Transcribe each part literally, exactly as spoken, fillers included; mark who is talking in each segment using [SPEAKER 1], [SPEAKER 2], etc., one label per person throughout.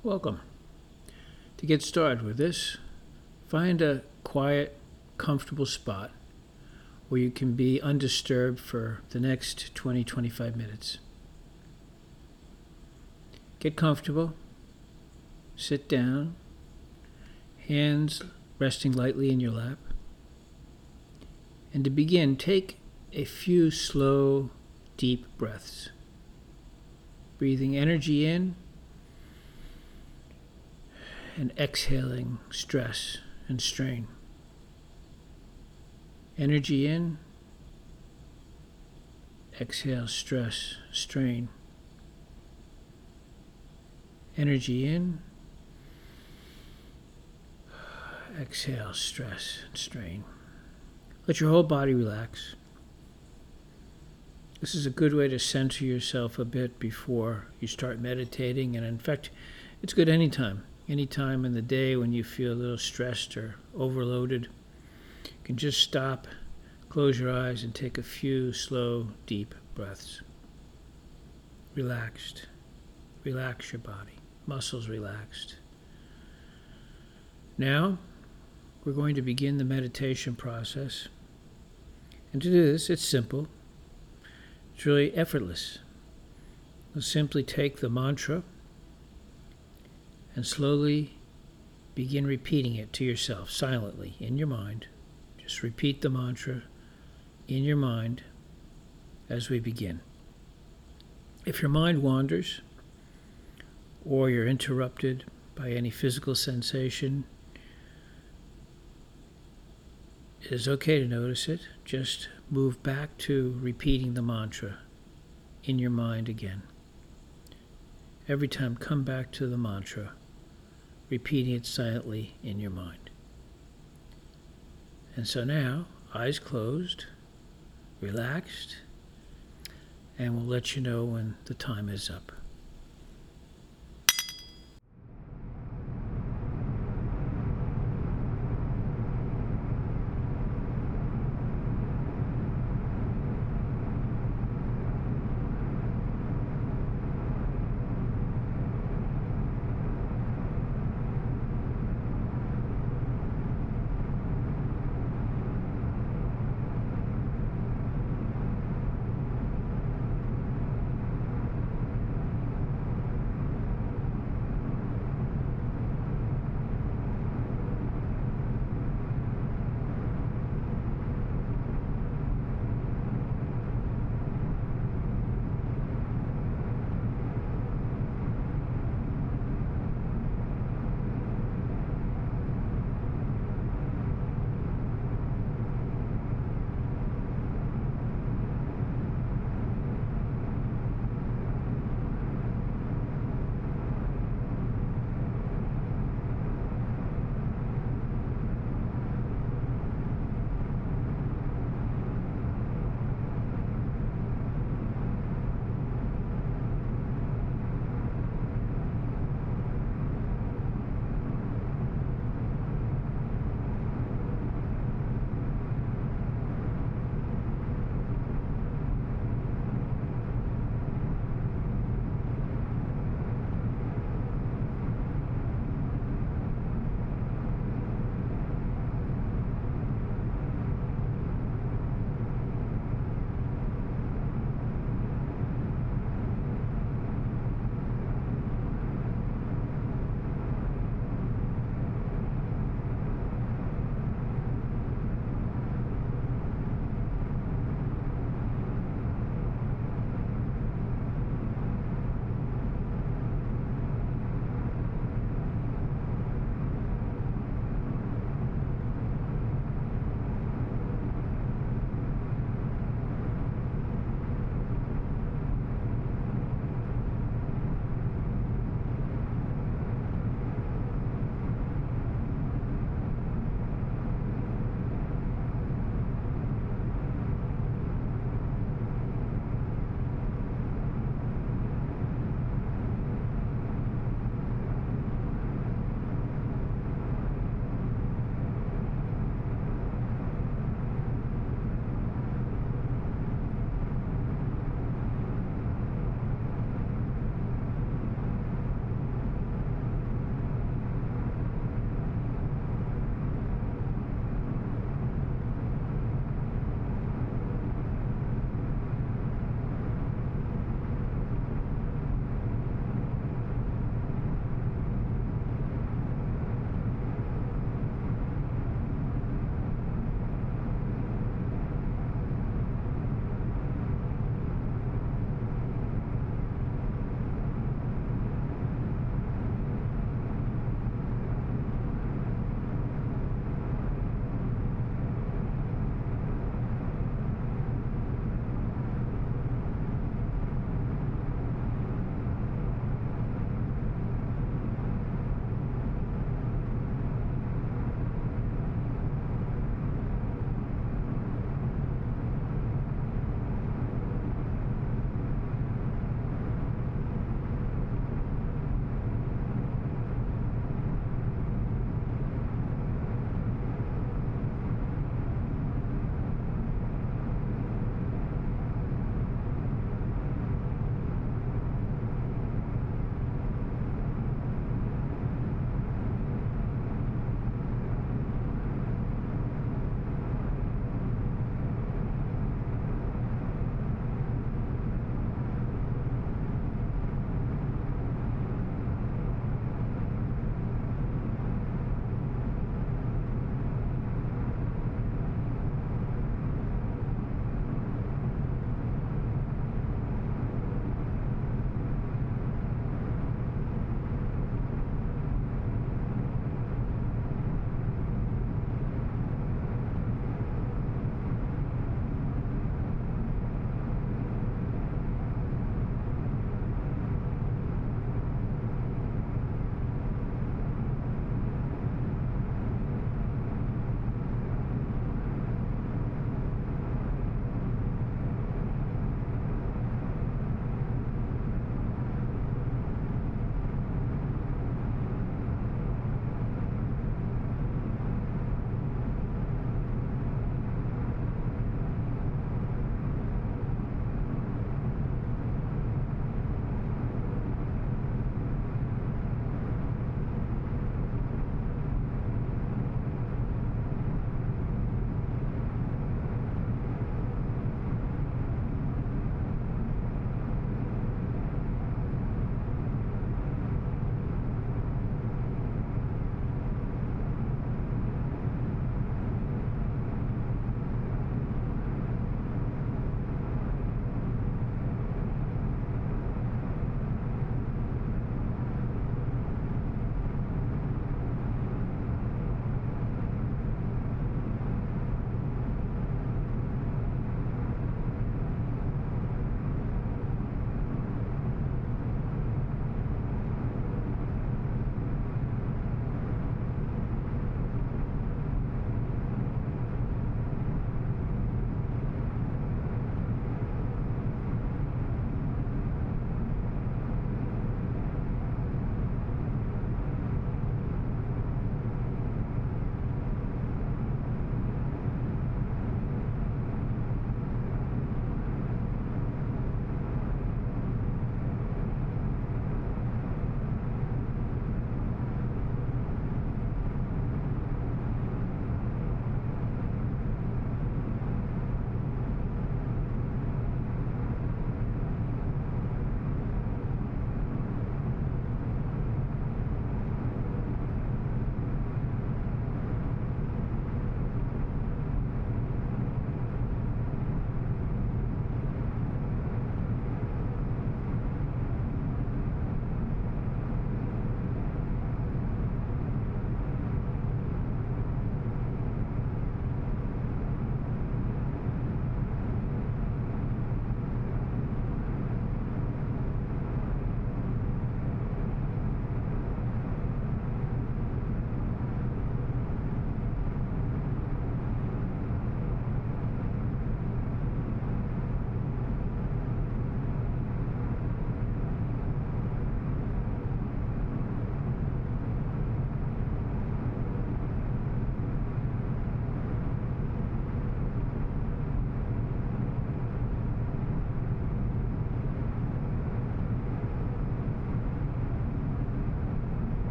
[SPEAKER 1] Welcome. To get started with this, find a quiet, comfortable spot where you can be undisturbed for the next twenty to twenty-five minutes. Get comfortable, sit down, hands resting lightly in your lap. And to begin, take a few slow, deep breaths. Breathing energy in and exhaling stress and strain. Energy in, exhale stress, strain. Energy in, exhale stress and strain. Let your whole body relax. This is a good way to center yourself a bit before you start meditating, and in fact, it's good anytime. Anytime in the day when you feel a little stressed or overloaded, you can just stop, close your eyes, and take a few slow, deep breaths. Relaxed. Relax your body. Muscles relaxed. Now, we're going to begin the meditation process. And to do this, it's simple. It's really effortless. We'll simply take the mantra and slowly begin repeating it to yourself silently in your mind. Just repeat the mantra in your mind as we begin. If your mind wanders or you're interrupted by any physical sensation, it is okay to notice it. Just move back to repeating the mantra in your mind again. Every time, come back to the mantra, repeating it silently in your mind. And so now, eyes closed, relaxed, and we'll let you know when the time is up.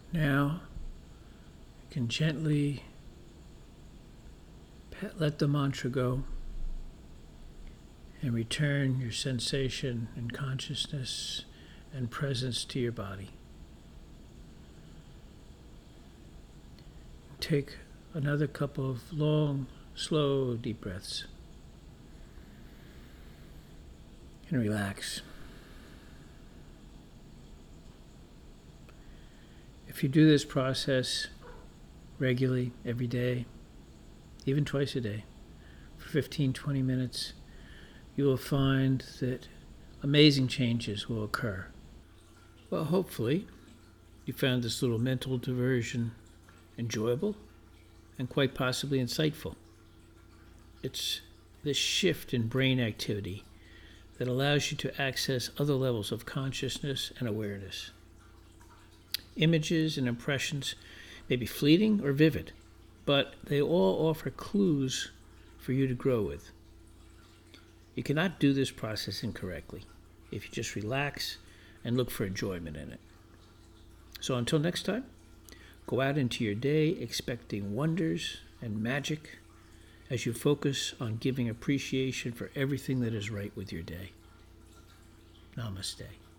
[SPEAKER 1] Now, you can gently let the mantra go and return your sensation and consciousness and presence to your body. Take another couple of long, slow, deep breaths. And relax. If you do this process regularly, every day, even twice a day, for fifteen, twenty minutes, you will find that amazing changes will occur. Well, hopefully, you found this little mental diversion enjoyable and quite possibly insightful. It's this shift in brain activity that allows you to access other levels of consciousness and awareness. Images and impressions may be fleeting or vivid, but they all offer clues for you to grow with. You cannot do this process incorrectly if you just relax and look for enjoyment in it. So until next time, go out into your day expecting wonders and magic as you focus on giving appreciation for everything that is right with your day. Namaste.